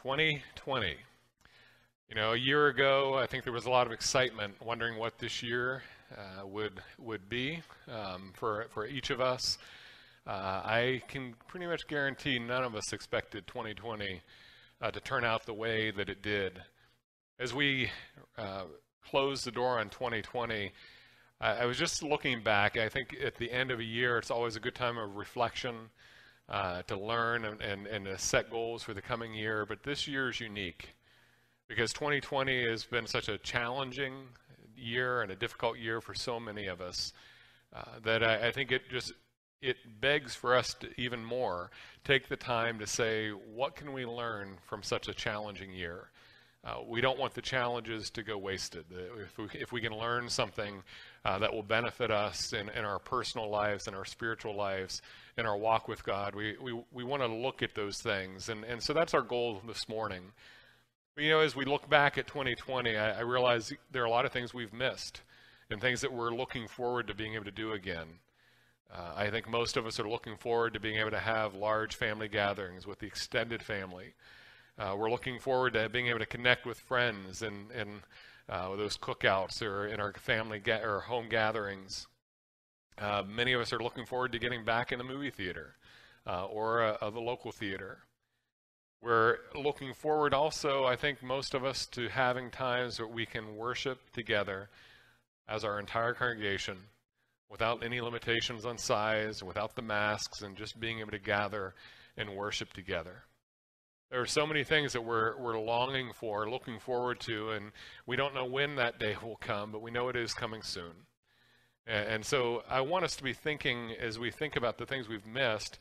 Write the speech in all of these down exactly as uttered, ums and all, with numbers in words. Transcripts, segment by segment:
twenty twenty. You know, a year ago, I think there was a lot of excitement, wondering what this year uh, would would be um, for for each of us. Uh, I can pretty much guarantee none of us expected twenty twenty uh, to turn out the way that it did. As we uh, closed the door on twenty twenty, I, I was just looking back. I think at the end of a year, it's always a good time of reflection, uh, to learn and, and, and to set goals for the coming year. But this year is unique, because twenty twenty has been such a challenging year and a difficult year for so many of us uh, that I, I think it just it begs for us to even more take the time to say, what can we learn from such a challenging year? Uh, we don't want the challenges to go wasted. If we, if we can learn something uh, that will benefit us in, in our personal lives, in our spiritual lives, in our walk with God, we, we, we want to look at those things. And, and so that's our goal this morning. You know, as we look back at twenty twenty, I, I realize there are a lot of things we've missed and things that we're looking forward to being able to do again. Uh, I think most of us are looking forward to being able to have large family gatherings with the extended family. Uh, we're looking forward to being able to connect with friends and, and uh, those cookouts or in our family ga- or home gatherings. Uh, many of us are looking forward to getting back in the movie theater uh, or uh, the local theater. We're looking forward also, I think most of us, to having times where we can worship together as our entire congregation without any limitations on size, without the masks, and just being able to gather and worship together. There are so many things that we're, we're longing for, looking forward to, and we don't know when that day will come, but we know it is coming soon. And, and so I want us to be thinking, as we think about the things we've missed,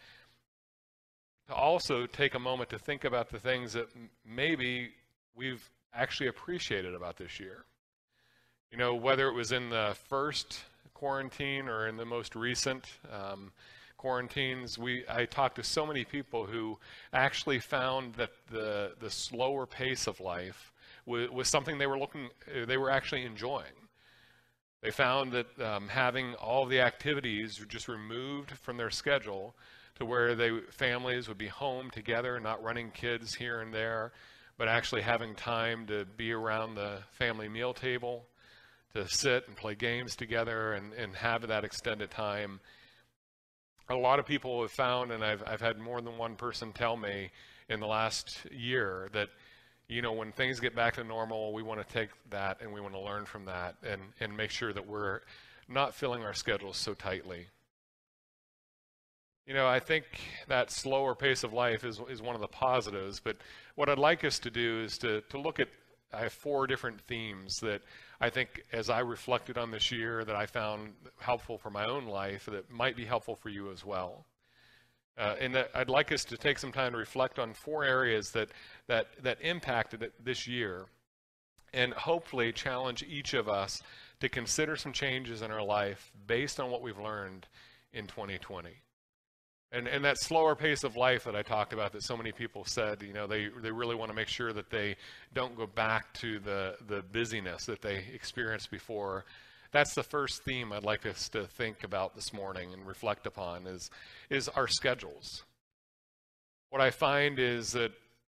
to also take a moment to think about the things that m- maybe we've actually appreciated about this year. You know, whether it was in the first quarantine or in the most recent um, quarantines, we I talked to so many people who actually found that the the slower pace of life was, was something they were looking they were actually enjoying. They found that um, having all the activities just removed from their schedule, to where they families would be home together, not running kids here and there, but actually having time to be around the family meal table, to sit and play games together and, and have that extended time. A lot of people have found, and I've I've had more than one person tell me in the last year that, you know, when things get back to normal, we want to take that and we want to learn from that and, and make sure that we're not filling our schedules so tightly. You know, I think that slower pace of life is is one of the positives, but what I'd like us to do is to, to look at, I have four different themes that I think, as I reflected on this year, that I found helpful for my own life, that might be helpful for you as well. Uh, and that I'd like us to take some time to reflect on four areas that that that impacted it this year, and hopefully challenge each of us to consider some changes in our life based on what we've learned in twenty twenty. And and that slower pace of life that I talked about, that so many people said, you know, they, they really want to make sure that they don't go back to the, the busyness that they experienced before. That's the first theme I'd like us to think about this morning and reflect upon is, is our schedules. What I find is that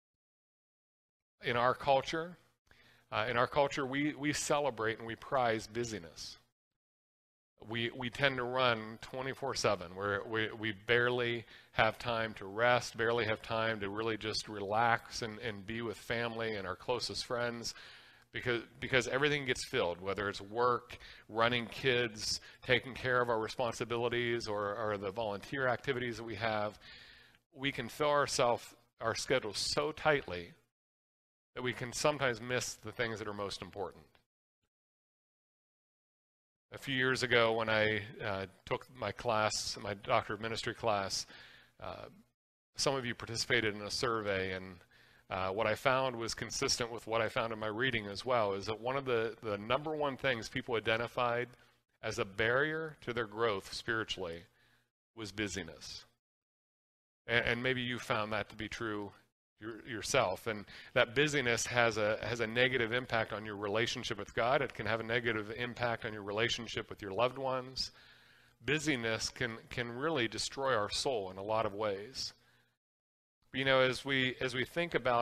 in our culture, uh, in our culture, we, we celebrate and we prize busyness. We we tend to run twenty-four seven, where we, we barely have time to rest, barely have time to really just relax and, and be with family and our closest friends, because because everything gets filled, whether it's work, running kids, taking care of our responsibilities, or, or the volunteer activities that we have. We can fill ourselves, our schedules so tightly that we can sometimes miss the things that are most important. A few years ago, when I uh, took my class, my Doctor of Ministry class, uh, some of you participated in a survey, and uh, what I found was consistent with what I found in my reading as well, is that one of the, the number one things people identified as a barrier to their growth spiritually was busyness. And, and maybe you found that to be true Your, yourself, and that busyness has a has a negative impact on your relationship with God. It can have a negative impact on your relationship with your loved ones. Busyness can can really destroy our soul in a lot of ways. But, you know, as we as we think about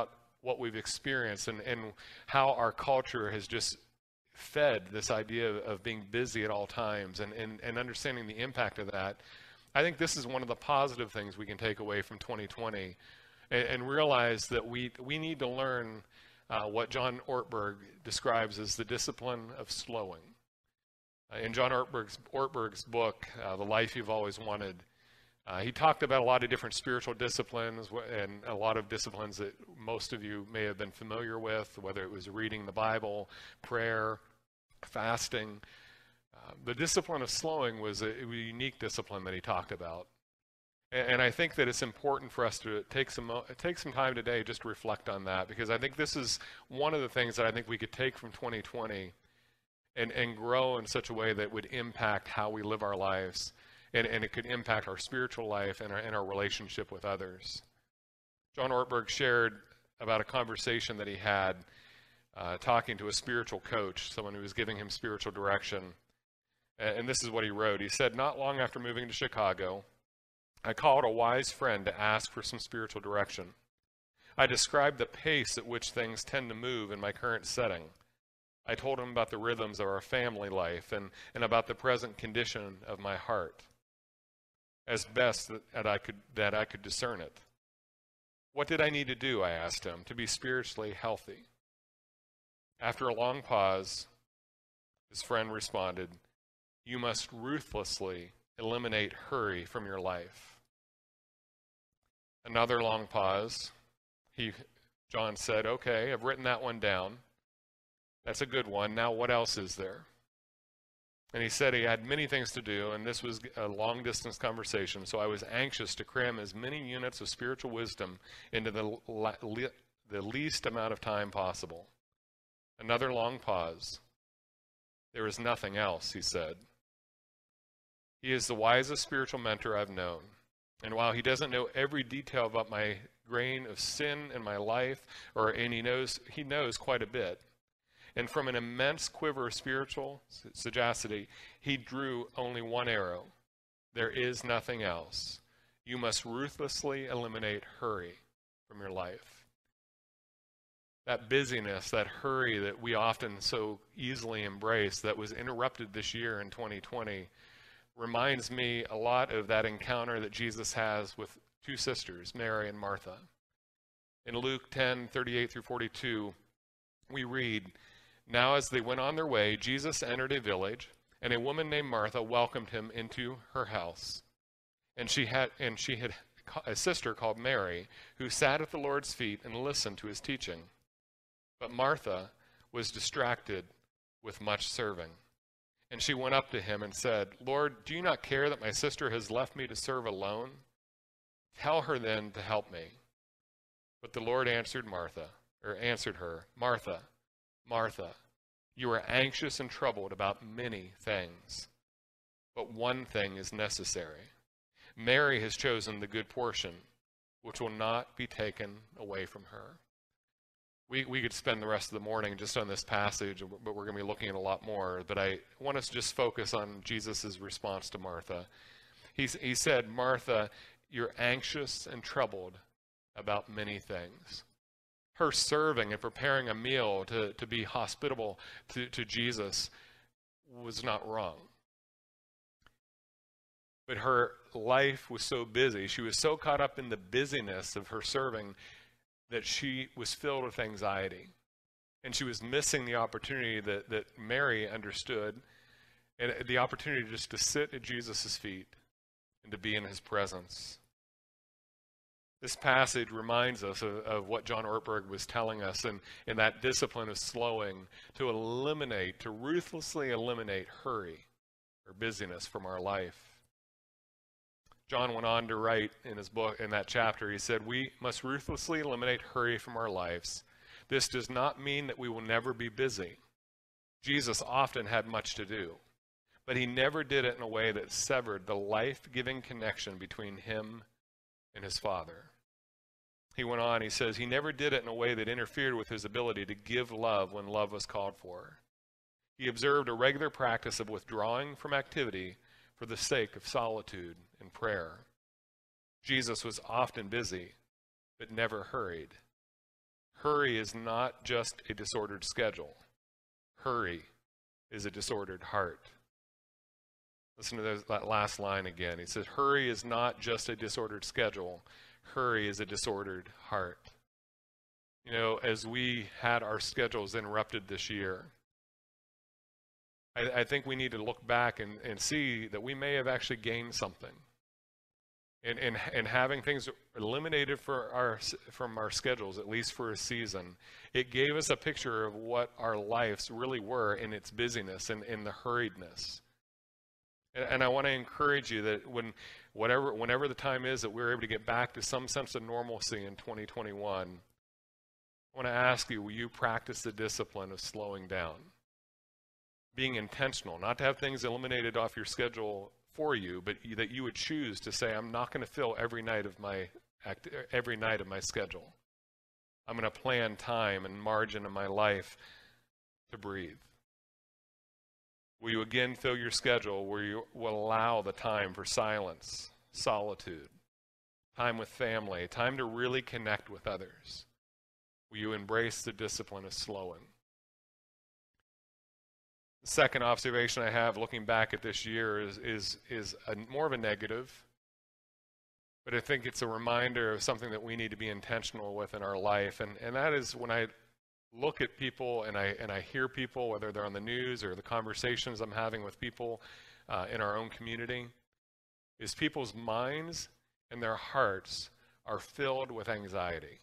what we've experienced and, and how our culture has just fed this idea of, of being busy at all times and, and, and understanding the impact of that, I think this is one of the positive things we can take away from twenty twenty and, and realize that we, we need to learn uh, what John Ortberg describes as the discipline of slowing. Uh, in John Ortberg's, Ortberg's book, uh, The Life You've Always Wanted, Uh, he talked about a lot of different spiritual disciplines and a lot of disciplines that most of you may have been familiar with, whether it was reading the Bible, prayer, fasting. Uh, the discipline of slowing was a, a unique discipline that he talked about. And, and I think that it's important for us to take some, take some time today just to reflect on that, because I think this is one of the things that I think we could take from twenty twenty and, and grow in such a way that would impact how we live our lives. And, and it could impact our spiritual life and our, and our relationship with others. John Ortberg shared about a conversation that he had uh, talking to a spiritual coach, someone who was giving him spiritual direction. And, and this is what he wrote. He said, "Not long after moving to Chicago, I called a wise friend to ask for some spiritual direction. I described the pace at which things tend to move in my current setting. I told him about the rhythms of our family life and, and about the present condition of my heart, as best that I could that I could discern it. What did I need to do," I asked him, "to be spiritually healthy?" After a long pause, his friend responded, "You must ruthlessly eliminate hurry from your life." Another long pause. He, John said, "Okay, I've written that one down. That's a good one. Now what else is there?" And he said he had many things to do, and this was a long-distance conversation, so I was anxious to cram as many units of spiritual wisdom into the, le- the least amount of time possible. Another long pause. "There is nothing else," he said. He is the wisest spiritual mentor I've known, and while he doesn't know every detail about my grain of sin in my life, or and he knows he knows quite a bit. And from an immense quiver of spiritual sagacity, he drew only one arrow. There is nothing else. You must ruthlessly eliminate hurry from your life. That busyness, that hurry that we often so easily embrace, that was interrupted this year in twenty twenty, reminds me a lot of that encounter that Jesus has with two sisters, Mary and Martha. In Luke ten, thirty-eight through forty-two, we read, "Now as they went on their way, Jesus entered a village, and a woman named Martha welcomed him into her house. And she had and she had a sister called Mary, who sat at the Lord's feet and listened to his teaching. But Martha was distracted with much serving. And she went up to him and said, 'Lord, do you not care that my sister has left me to serve alone? Tell her then to help me.' But the Lord answered Martha, or answered her, 'Martha, Martha, you are anxious and troubled about many things, but one thing is necessary. Mary has chosen the good portion, which will not be taken away from her.'" We we could spend the rest of the morning just on this passage, but we're going to be looking at a lot more. But I want us to just focus on Jesus' response to Martha. He's, he said, "Martha, you're anxious and troubled about many things." Her serving and preparing a meal to, to be hospitable to, to Jesus was not wrong. But her life was so busy, she was so caught up in the busyness of her serving that she was filled with anxiety. And she was missing the opportunity that, that Mary understood, and the opportunity just to sit at Jesus' feet and to be in his presence. This passage reminds us of, of what John Ortberg was telling us in, in that discipline of slowing, to eliminate, to ruthlessly eliminate hurry or busyness from our life. John went on to write in his book, in that chapter, he said, "We must ruthlessly eliminate hurry from our lives. This does not mean that we will never be busy. Jesus often had much to do, but he never did it in a way that severed the life-giving connection between him and his Father." He went on, he says, "He never did it in a way that interfered with his ability to give love when love was called for. He observed a regular practice of withdrawing from activity for the sake of solitude and prayer. Jesus was often busy, but never hurried. hurry is not just a disordered schedule. Hurry is a disordered heart. Listen to those, that last line again. He says, hurry is not just a disordered schedule. Hurry is a disordered heart. You know, as we had our schedules interrupted this year, I, I think we need to look back and, and see that we may have actually gained something. And, and, and having things eliminated for our, from our schedules, at least for a season, it gave us a picture of what our lives really were in its busyness and in the hurriedness. And, and I want to encourage you that when, whatever, whenever the time is that we're able to get back to some sense of normalcy in twenty twenty-one, I want to ask you, will you practice the discipline of slowing down? Being intentional, not to have things eliminated off your schedule for you, but that you would choose to say, I'm not going to fill every night of my act, every night of my schedule. I'm going to plan time and margin in my life to breathe. Will you again fill your schedule where you will allow the time for silence, solitude, time with family, time to really connect with others? Will you embrace the discipline of slowing? The second observation I have looking back at this year is, is, is a, more of a negative, but I think it's a reminder of something that we need to be intentional with in our life, and, and that is when I look at people and I, and I hear people, whether they're on the news or the conversations I'm having with people uh, in our own community, is people's minds and their hearts are filled with anxiety.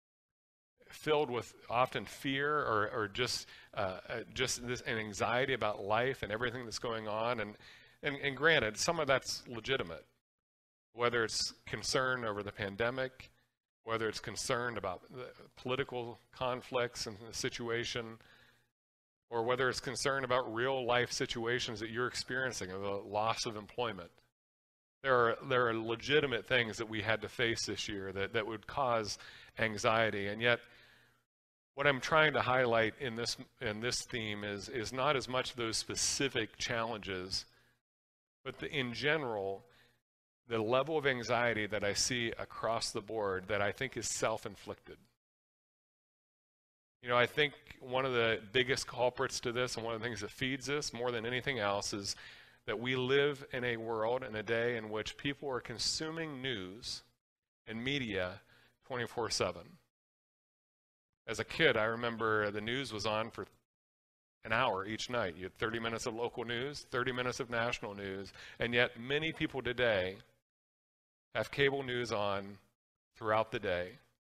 Filled with often fear or, or just uh, just this an anxiety about life and everything that's going on. And, and, and granted, some of that's legitimate, whether it's concern over the pandemic, whether it's concern about the political conflicts and the situation, or whether it's concern about real life situations that you're experiencing, of a loss of employment. There are, there are legitimate things that we had to face this year that, that would cause anxiety, and yet what I'm trying to highlight in this in this theme is is not as much those specific challenges, but the, in general, the level of anxiety that I see across the board that I think is self-inflicted. You know, I think one of the biggest culprits to this, and one of the things that feeds this more than anything else, is that we live in a world, in a day in which people are consuming news and media twenty-four seven. As a kid, I remember the news was on for an hour each night. You had thirty minutes of local news, thirty minutes of national news, and yet many people today have cable news on throughout the day.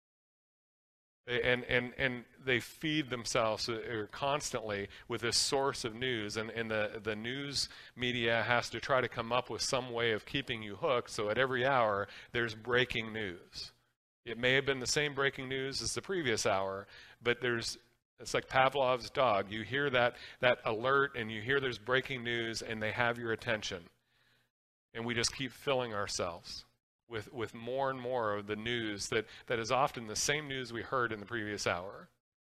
They, and, and, and they feed themselves constantly with this source of news, and, and the, the news media has to try to come up with some way of keeping you hooked, so at every hour there's breaking news. It may have been the same breaking news as the previous hour, but there's, it's like Pavlov's dog. You hear that, that alert and you hear there's breaking news and they have your attention. And we just keep filling ourselves with, with more and more of the news that, that is often the same news we heard in the previous hour.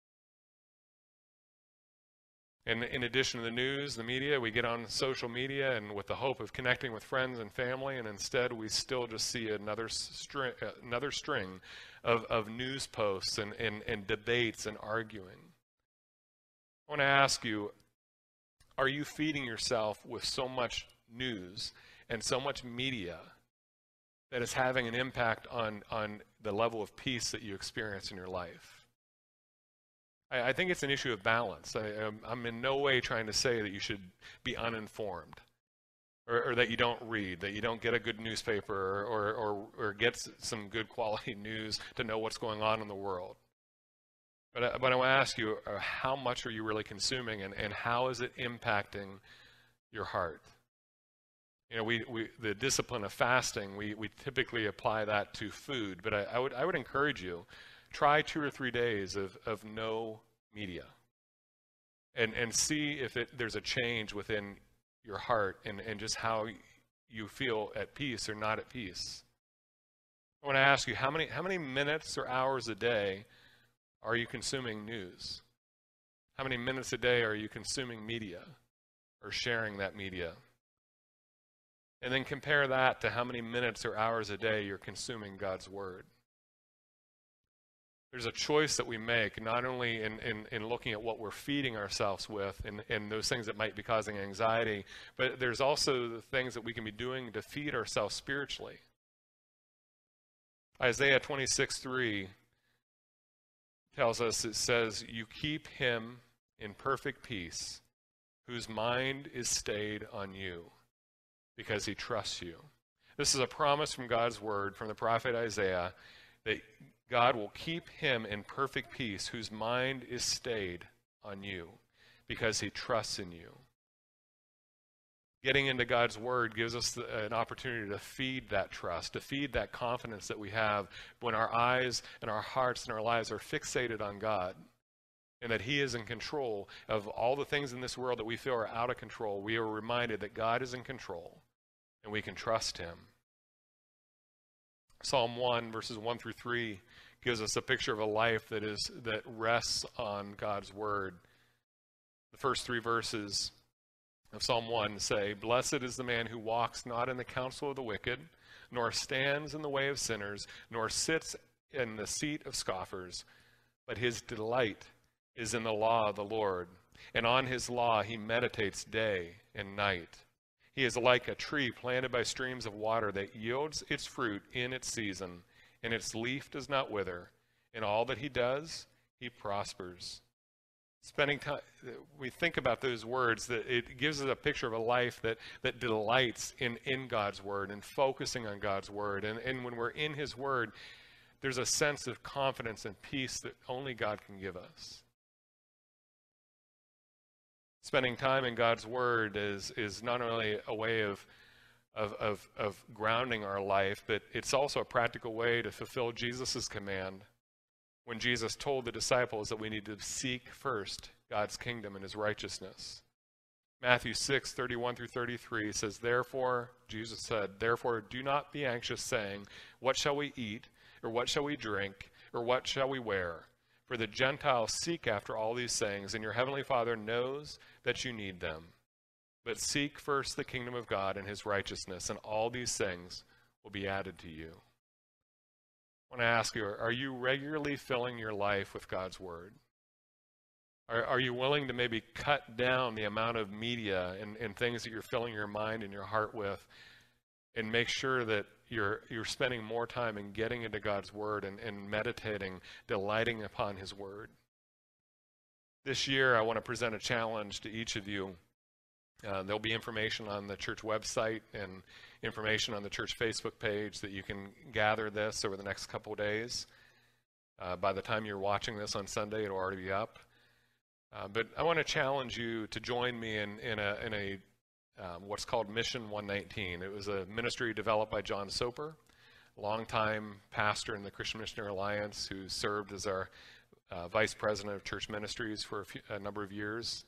And in addition to the news, the media, we get on social media and with the hope of connecting with friends and family, and instead we still just see another string, another string of, of news posts and, and, and debates and arguing. I want to ask you, are you feeding yourself with so much news and so much media that is having an impact on, on the level of peace that you experience in your life? I think it's an issue of balance. I, I'm in no way trying to say that you should be uninformed or, or that you don't read, that you don't get a good newspaper or, or, or get some good quality news to know what's going on in the world. But, but I want to ask you, uh, how much are you really consuming, and, and how is it impacting your heart? You know, we, we the discipline of fasting, we, we typically apply that to food, but I, I would I would encourage you, try two or three days of, of no media and, and see if it, there's a change within your heart and, and just how you feel at peace or not at peace. I want to ask you, how many, how many minutes or hours a day are you consuming news? How many minutes a day are you consuming media or sharing that media? And then compare that to how many minutes or hours a day you're consuming God's Word. There's a choice that we make, not only in, in, in looking at what we're feeding ourselves with and, and those things that might be causing anxiety, but there's also the things that we can be doing to feed ourselves spiritually. Isaiah twenty-six three tells us, it says, "You keep him in perfect peace, whose mind is stayed on you, because he trusts you." This is a promise from God's word, from the prophet Isaiah, that God will keep him in perfect peace, whose mind is stayed on you, because he trusts in you. Getting into God's word gives us the, an opportunity to feed that trust, to feed that confidence that we have when our eyes and our hearts and our lives are fixated on God, and that he is in control of all the things in this world that we feel are out of control. We are reminded that God is in control, and we can trust him. Psalm one, verses one through three, gives us a picture of a life that is that rests on God's word. The first three verses of Psalm one say, "Blessed is the man who walks not in the counsel of the wicked, nor stands in the way of sinners, nor sits in the seat of scoffers, but his delight is in the law of the Lord, and on his law he meditates day and night. He is like a tree planted by streams of water that yields its fruit in its season, and its leaf does not wither. In all that he does, he prospers." Spending time, we think about those words, that it gives us a picture of a life that, that delights in, in God's word and focusing on God's word. And, and when we're in his word, there's a sense of confidence and peace that only God can give us. Spending time in God's word is, is not only a way of, of, of, of grounding our life, but it's also a practical way to fulfill Jesus' command when Jesus told the disciples that we need to seek first God's kingdom and his righteousness. Matthew six, thirty-one through thirty-three says, "Therefore," Jesus said, "therefore do not be anxious, saying, 'What shall we eat? Or what shall we drink? Or what shall we wear?' For the Gentiles seek after all these things, and your heavenly Father knows that you need them. But seek first the kingdom of God and his righteousness, and all these things will be added to you." I want to ask you, are you regularly filling your life with God's word? Are, are you willing to maybe cut down the amount of media and, and things that you're filling your mind and your heart with, and make sure that you're you're spending more time in getting into God's word and, and meditating, delighting upon his word? This year, I want to present a challenge to each of you. Uh, there'll be information on the church website and information on the church Facebook page that you can gather this over the next couple of days. Uh, by the time you're watching this on Sunday, it'll already be up. Uh, but I want to challenge you to join me in, in a, in a um, what's called Mission one nineteen. It was a ministry developed by John Soper, a longtime pastor in the Christian Missionary Alliance, who served as our uh, vice president of church ministries for a, few, a number of years.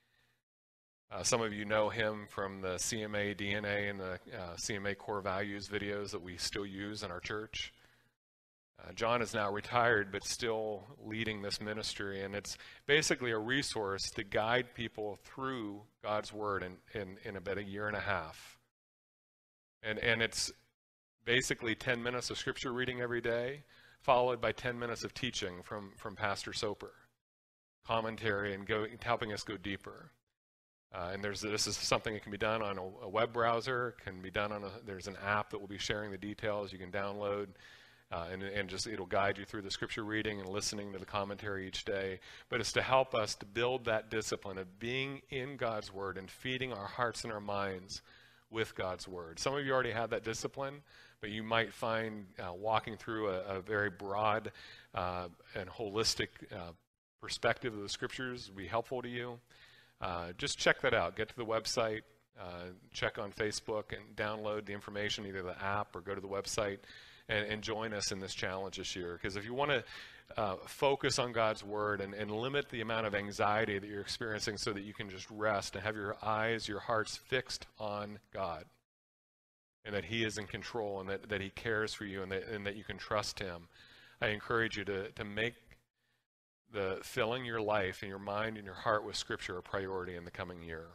Uh, some of you know him from the C M A D N A and the uh, C M A core values videos that we still use in our church. Uh, John is now retired, but still leading this ministry, and it's basically a resource to guide people through God's word in, in, in about a year and a half. And, and it's basically ten minutes of scripture reading every day, followed by ten minutes of teaching from, from Pastor Soper, commentary, and go, helping us go deeper. Uh, and there's this is something that can be done on a, a web browser, can be done on a, there's an app that will be sharing the details you can download, uh, and, and just it'll guide you through the scripture reading and listening to the commentary each day. But it's to help us to build that discipline of being in God's word and feeding our hearts and our minds with God's word. Some of you already have that discipline, but you might find uh, walking through a, a very broad uh, and holistic uh, perspective of the scriptures will be helpful to you. Uh, just check that out. Get to the website, uh, check on Facebook, and download the information, either the app or go to the website, and, and join us in this challenge this year. Because if you want to uh, focus on God's word and, and limit the amount of anxiety that you're experiencing so that you can just rest and have your eyes, your hearts fixed on God, and that he is in control, and that, that he cares for you, and that, and that you can trust him, I encourage you to, to make the filling your life and your mind and your heart with Scripture a priority in the coming year.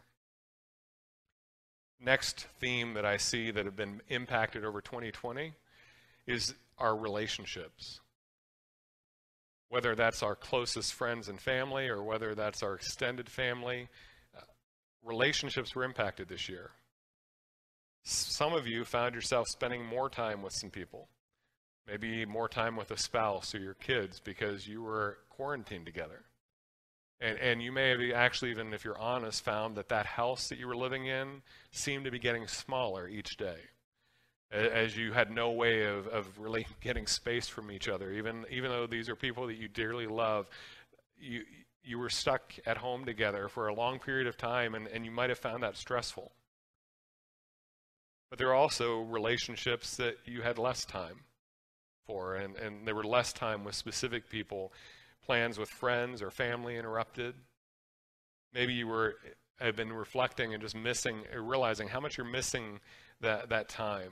Next theme that I see that have been impacted over twenty twenty is our relationships. whether that's our closest friends and family or whether that's our extended family. Uh, relationships were impacted this year. Some of you found yourself spending more time with some people, maybe more time with a spouse or your kids because you were quarantined together. And, and you may have actually, even if you're honest, found that that house that you were living in seemed to be getting smaller each day, as you had no way of, of really getting space from each other. Even, even though these are people that you dearly love, you, you were stuck at home together for a long period of time, and, and you might have found that stressful. But there are also relationships that you had less time for, and, and there were less time with specific people, plans with friends or family interrupted. Maybe you were have been reflecting and just missing, realizing how much you're missing that, that time.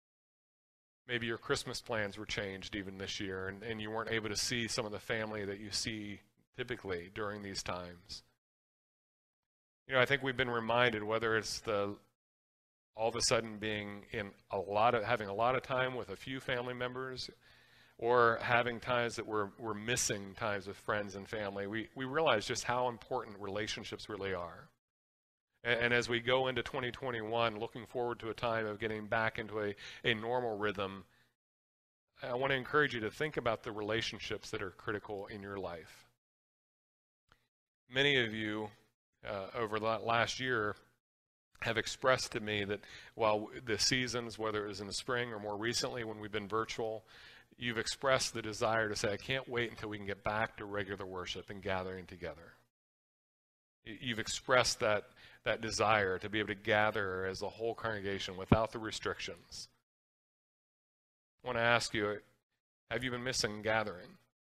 Maybe your Christmas plans were changed even this year, and, and you weren't able to see some of the family that you see typically during these times. You know, I think we've been reminded, whether it's the all of a sudden being in a lot of, having a lot of time with a few family members, or having times that we're, we're missing times with friends and family, we, we realize just how important relationships really are. And, and as we go into twenty twenty-one, looking forward to a time of getting back into a, a normal rhythm, I want to encourage you to think about the relationships that are critical in your life. Many of you uh, over the last year have expressed to me that while the seasons, whether it was in the spring or more recently when we've been virtual, you've expressed the desire to say, I can't wait until we can get back to regular worship and gathering together. You've expressed that, that desire to be able to gather as a whole congregation without the restrictions. I want to ask you, have you been missing gathering?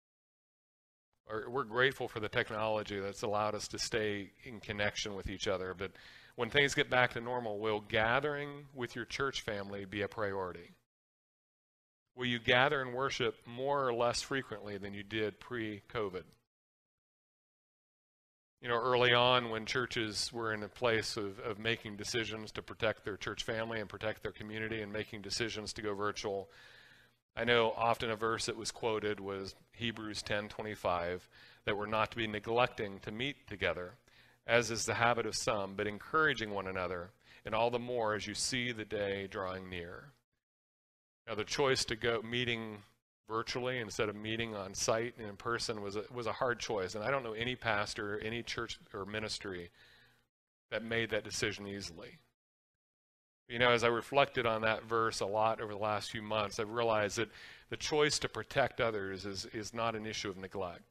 Or, we're grateful for the technology that's allowed us to stay in connection with each other, but when things get back to normal, will gathering with your church family be a priority? Will you gather and worship more or less frequently than you did pre-COVID? You know, early on when churches were in a place of, of making decisions to protect their church family and protect their community and making decisions to go virtual, I know often a verse that was quoted was Hebrews ten twenty-five, that we're not to be neglecting to meet together, as is the habit of some, but encouraging one another, and all the more as you see the day drawing near. Now, the choice to go meeting virtually instead of meeting on site and in person was a, was a hard choice, and I don't know any pastor, any church or ministry that made that decision easily. You know, as I reflected on that verse a lot over the last few months, I've realized that the choice to protect others is, is not an issue of neglect.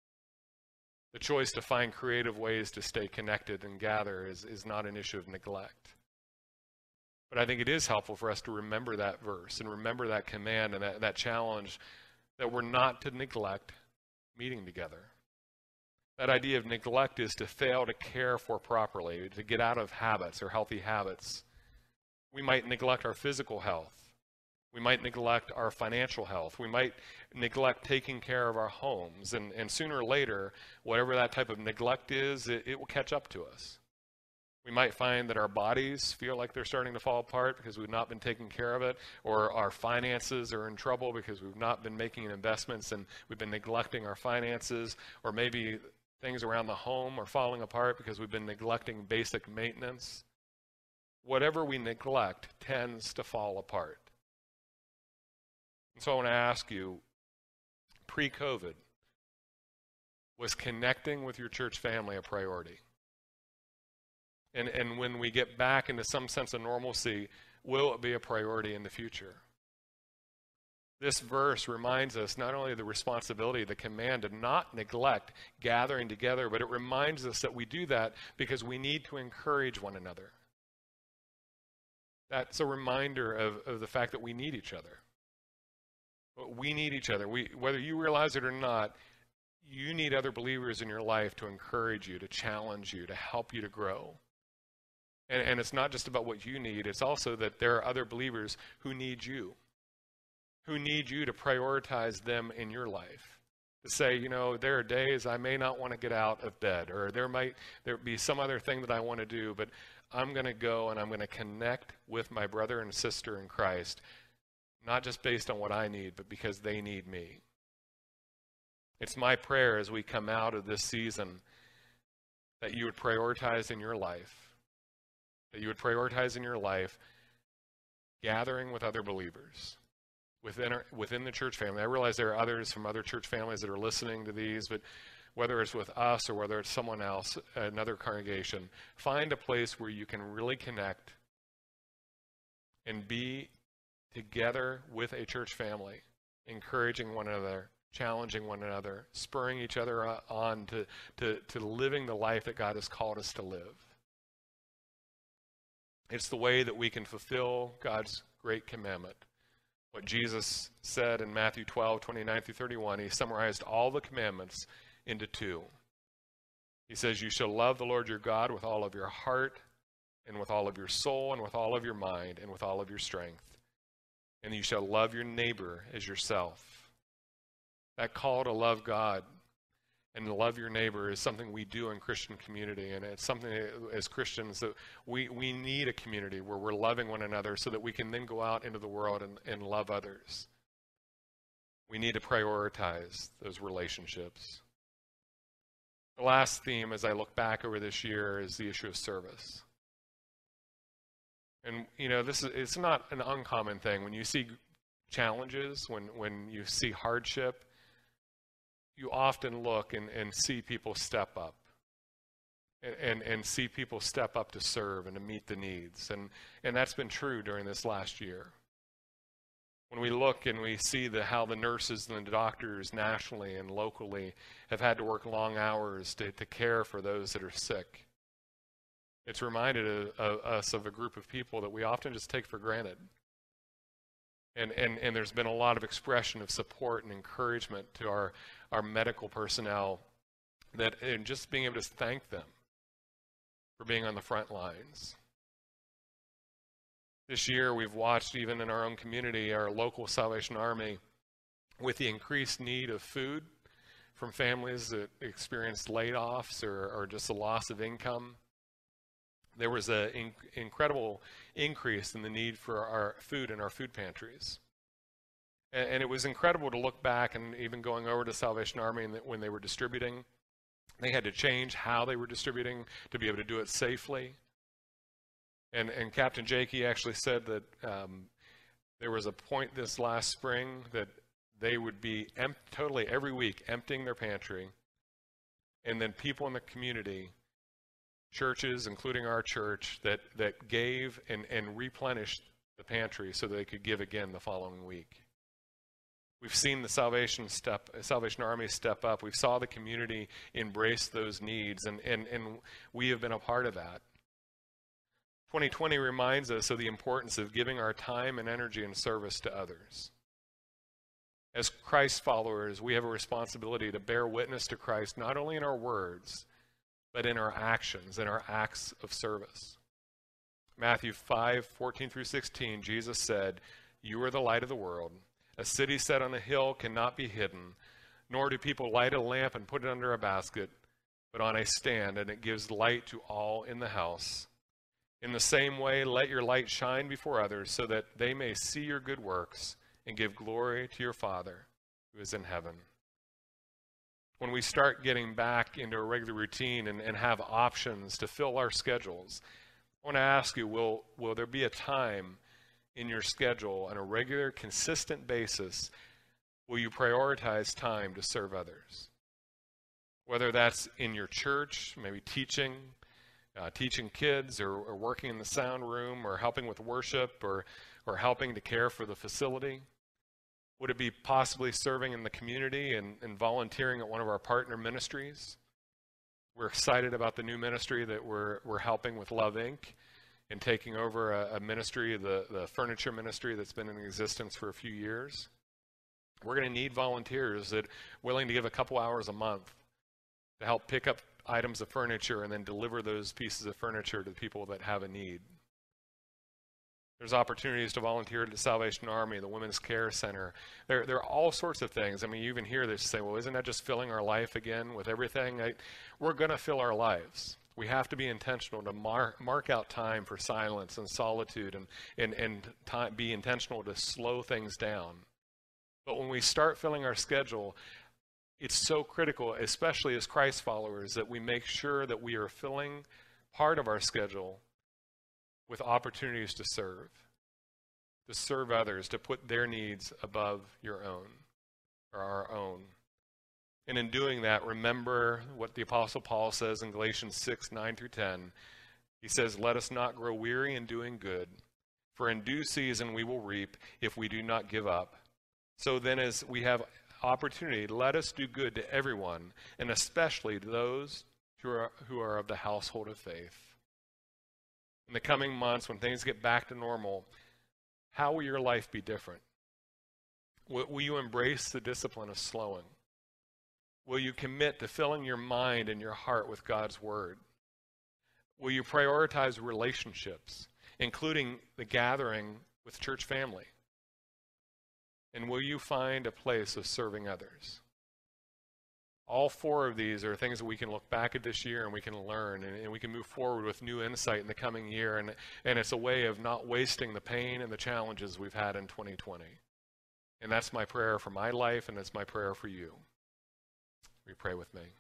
The choice to find creative ways to stay connected and gather is, is not an issue of neglect. But I think it is helpful for us to remember that verse and remember that command and that, that challenge that we're not to neglect meeting together. That idea of neglect is to fail to care for properly, to get out of habits or healthy habits. We might neglect our physical health. We might neglect our financial health. We might neglect taking care of our homes. And, and sooner or later, whatever that type of neglect is, it, it will catch up to us. We might find that our bodies feel like they're starting to fall apart because we've not been taking care of it, or our finances are in trouble because we've not been making investments and we've been neglecting our finances, or maybe things around the home are falling apart because we've been neglecting basic maintenance. Whatever we neglect tends to fall apart. And so I want to ask you, pre-COVID, was connecting with your church family a priority? And, and when we get back into some sense of normalcy, will it be a priority in the future? This verse reminds us not only of the responsibility, the command to not neglect gathering together, but it reminds us that we do that because we need to encourage one another. That's a reminder of, of the fact that we need each other. We need each other. We, whether you realize it or not, you need other believers in your life to encourage you, to challenge you, to help you to grow. And, and it's not just about what you need. It's also that there are other believers who need you, who need you to prioritize them in your life. To say, you know, there are days I may not want to get out of bed, or there might there be some other thing that I want to do, but I'm going to go and I'm going to connect with my brother and sister in Christ, not just based on what I need, but because they need me. It's my prayer as we come out of this season that you would prioritize in your life, that you would prioritize in your life gathering with other believers within our, within the church family. I realize there are others from other church families that are listening to these, but whether it's with us or whether it's someone else, another congregation, find a place where you can really connect and be together with a church family, encouraging one another, challenging one another, spurring each other on to, to, to living the life that God has called us to live. It's the way that we can fulfill God's great commandment. What Jesus said in Matthew twelve, twenty-nine through thirty-one, he summarized all the commandments into two. He says, you shall love the Lord your God with all of your heart and with all of your soul and with all of your mind and with all of your strength. And you shall love your neighbor as yourself. That call to love God and to love your neighbor is something we do in Christian community. And it's something as Christians that we, we need a community where we're loving one another so that we can then go out into the world and, and love others. We need to prioritize those relationships. The last theme as I look back over this year is the issue of service. And, you know, this is, it's not an uncommon thing. When you see challenges, when, when you see hardship, you often look and, and see people step up and, and, and see people step up to serve and to meet the needs. And, and that's been true during this last year. When we look and we see the, how the nurses and the doctors nationally and locally have had to work long hours to, to care for those that are sick, it's reminded of, of us of a group of people that we often just take for granted. And, and, and there's been a lot of expression of support and encouragement to our, our medical personnel, that and just being able to thank them for being on the front lines. This year we've watched, even in our own community, our local Salvation Army, with the increased need of food from families that experienced layoffs or, or just a loss of income. There was an in, incredible increase in the need for our food in our food pantries. And, and it was incredible to look back, and even going over to Salvation Army and when they were distributing, they had to change how they were distributing to be able to do it safely. And, and Captain Jakey actually said that um, there was a point this last spring that they would be em- totally every week emptying their pantry, and then people in the community, churches, including our church, that, that gave and, and replenished the pantry so they could give again the following week. We've seen the Salvation step, Salvation Army step up. We saw the community embrace those needs, and, and, and we have been a part of that. twenty twenty reminds us of the importance of giving our time and energy and service to others. As Christ followers, we have a responsibility to bear witness to Christ, not only in our words, but in our actions, in our acts of service. Matthew five, fourteen through sixteen, Jesus said, "You are the light of the world. A city set on a hill cannot be hidden, nor do people light a lamp and put it under a basket, but on a stand, and it gives light to all in the house. In the same way, let your light shine before others, so that they may see your good works and give glory to your Father who is in heaven." When we start getting back into a regular routine and, and have options to fill our schedules, I want to ask you, will, will there be a time in your schedule on a regular, consistent basis, will you prioritize time to serve others? Whether that's in your church, maybe teaching, uh, teaching kids, or, or working in the sound room, or helping with worship, or, or helping to care for the facility. Would it be possibly serving in the community and, and volunteering at one of our partner ministries? We're excited about the new ministry that we're, we're helping with Love Incorporated and taking over a, a ministry, the, the furniture ministry that's been in existence for a few years. We're going to need volunteers that are willing to give a couple hours a month to help pick up items of furniture and then deliver those pieces of furniture to the people that have a need. There's opportunities to volunteer at the Salvation Army, the Women's Care Center. There, there are all sorts of things. I mean, you even hear this say, well, isn't that just filling our life again with everything? I, we're going to fill our lives. We have to be intentional to mar- mark out time for silence and solitude, and, and, and time, be intentional to slow things down. But when we start filling our schedule, It's so critical, especially as Christ followers, that we make sure that we are filling part of our schedule with opportunities to serve, to serve others, to put their needs above your own or our own. And in doing that, remember what the Apostle Paul says in Galatians six, nine through ten. He says, "Let us not grow weary in doing good, for in due season we will reap if we do not give up. So then as we have opportunity, let us do good to everyone, and especially to those who are, who are of the household of faith." In the coming months, when things get back to normal, how will your life be different? Will, will you embrace the discipline of slowing? Will you commit to filling your mind and your heart with God's word? Will you prioritize relationships, including the gathering with church family? And will you find a place of serving others? All four of these are things that we can look back at this year and we can learn, and, and we can move forward with new insight in the coming year. And, and it's a way of not wasting the pain and the challenges we've had in twenty twenty. And that's my prayer for my life, and that's my prayer for you. Will you pray with me?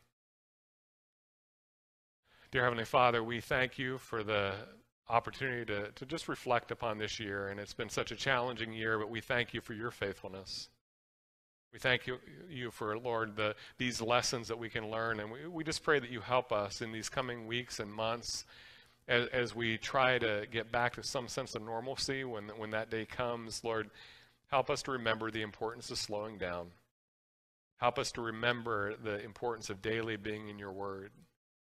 Dear Heavenly Father, we thank you for the opportunity to, to just reflect upon this year. And it's been such a challenging year, but we thank you for your faithfulness. We thank you, you for, Lord, the, these lessons that we can learn. And we, we just pray that you help us in these coming weeks and months as, as we try to get back to some sense of normalcy when, when that day comes. Lord, help us to remember the importance of slowing down. Help us to remember the importance of daily being in your word.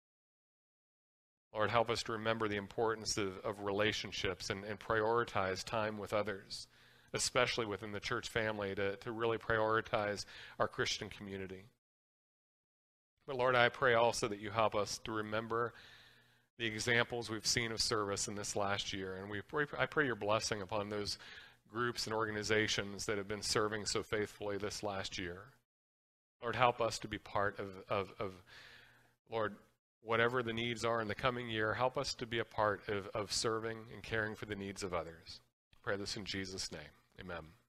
Lord, help us to remember the importance of, of relationships and, and prioritize time with others, especially within the church family, to, to really prioritize our Christian community. But Lord, I pray also that you help us to remember the examples we've seen of service in this last year. And we pray, I pray your blessing upon those groups and organizations that have been serving so faithfully this last year. Lord, help us to be part of, of, of Lord, whatever the needs are in the coming year, help us to be a part of, of serving and caring for the needs of others. I pray this in Jesus' name. Amen.